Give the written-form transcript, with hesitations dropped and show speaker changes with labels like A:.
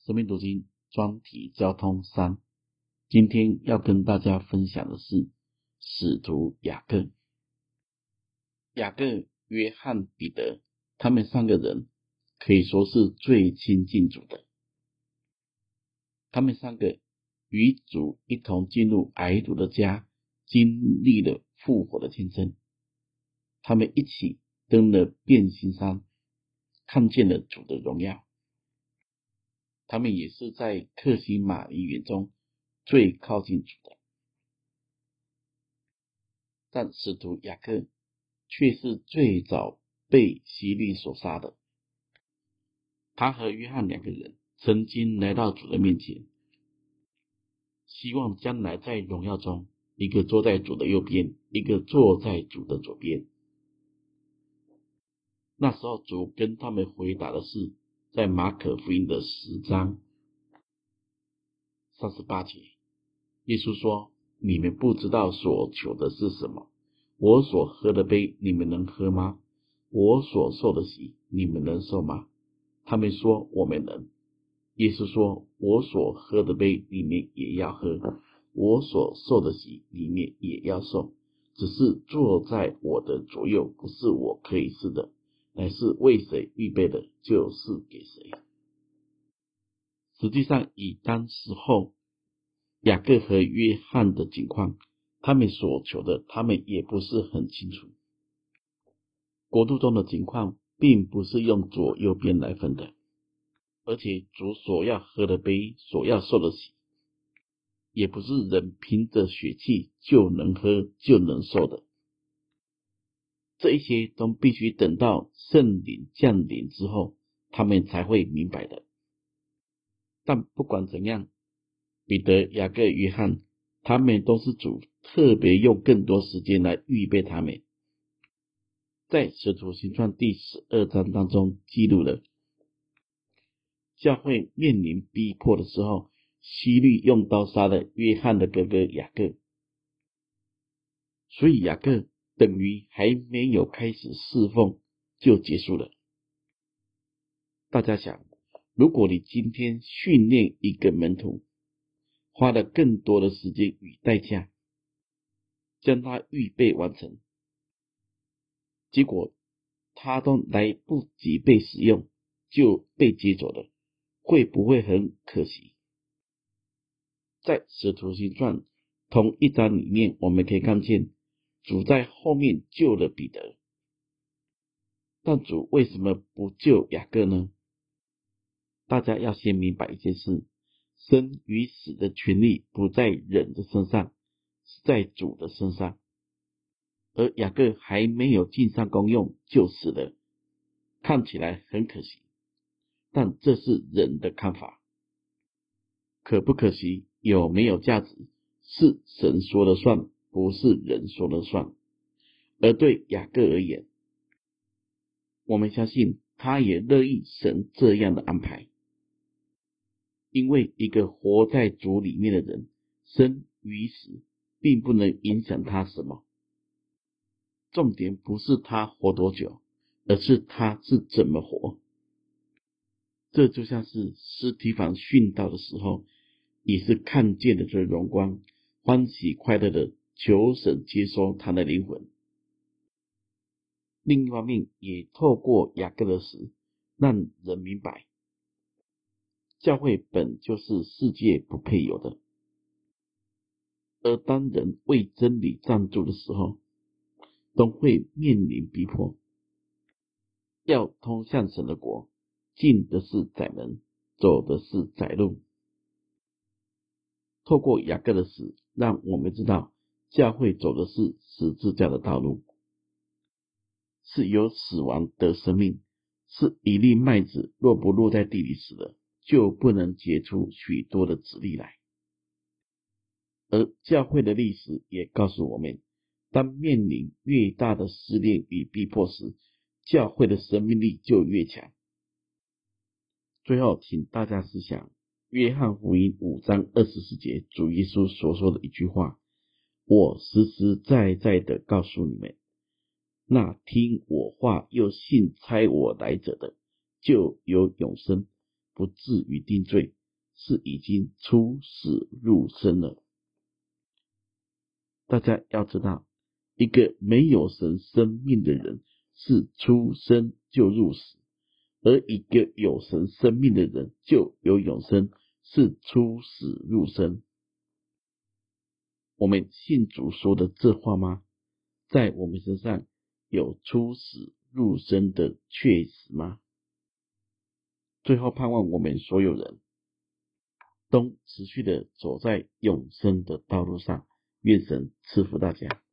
A: 生命读经专题交通3，今天要跟大家分享的是使徒雅各。雅各、约翰、彼得，他们3个人可以说是最亲近主的。他们3个与主一同进入癌毒的家，经历了复活的见证。他们一起登了变心山，看见了主的荣耀。他们也是在客西马尼园中最靠近主的。但使徒雅各却是最早被希律所杀的。他和约翰2个人曾经来到主的面前，希望将来在荣耀中，一个坐在主的右边，一个坐在主的左边。那时候主跟他们回答的是在马可福音的10章38节，耶稣说：你们不知道所求的是什么，我所喝的杯你们能喝吗？我所受的洗你们能受吗？他们说我们能。耶稣说：我所喝的杯你们也要喝，我所受的洗你们也要受，只是坐在我的左右，不是我可以是的，乃是为谁预备的，就是给谁。实际上以当时候雅各和约翰的情况，他们所求的他们也不是很清楚。国度中的情况并不是用左右边来分的，而且主所要喝的杯，所要受的洗，也不是人凭着血气就能喝就能受的。这一些都必须等到圣灵降临之后，他们才会明白的。但不管怎样，彼得、雅各、约翰，他们都是主特别用更多时间来预备他们。在使徒行传第12章当中记录了教会面临逼迫的时候，希律用刀杀了约翰的哥哥雅各，所以雅各等于还没有开始侍奉就结束了。大家想，如果你今天训练一个门徒，花了更多的时间与代价将他预备完成，结果他都来不及被使用就被接走了，会不会很可惜？在使徒行传同一章里面，我们可以看见主在后面救了彼得，但主为什么不救雅各呢？大家要先明白一件事，生与死的权利不在人的身上，是在主的身上。而雅各还没有尽上功用就死了，看起来很可惜，但这是人的看法。可不可惜，有没有价值，是神说了算，不是人说了算。而对雅各而言，我们相信他也乐意神这样的安排，因为一个活在主里面的人，生与死并不能影响他什么。重点不是他活多久，而是他是怎么活。这就像是司提反殉道的时候，也是看见了这荣光，欢喜快乐的求神接收他的灵魂。另一方面，也透过雅各的死，让人明白，教会本就是世界不配有的。而当人为真理站住的时候，都会面临逼迫。要通向神的国，进的是窄门，走的是窄路。透过雅各的死，让我们知道教会走的是十字架的道路，是由死亡得生命，是一粒麦子若不落在地里死了，就不能结出许多的子粒来。而教会的历史也告诉我们，当面临越大的试炼与逼迫时，教会的生命力就越强。最后请大家思想约翰福音5章24节主耶稣所说的一句话：我实实在在的告诉你们，那听我话又信差我来者的，就有永生，不至于定罪， 是已经出死入生了。大家要知道，一个没有神生命的人是出生就入死，而一个有神生命的人就有永生，是出死入生。我们信主说的这话吗？在我们身上有出死入生的确实吗？最后盼望我们所有人都持续的走在永生的道路上，愿神赐福大家。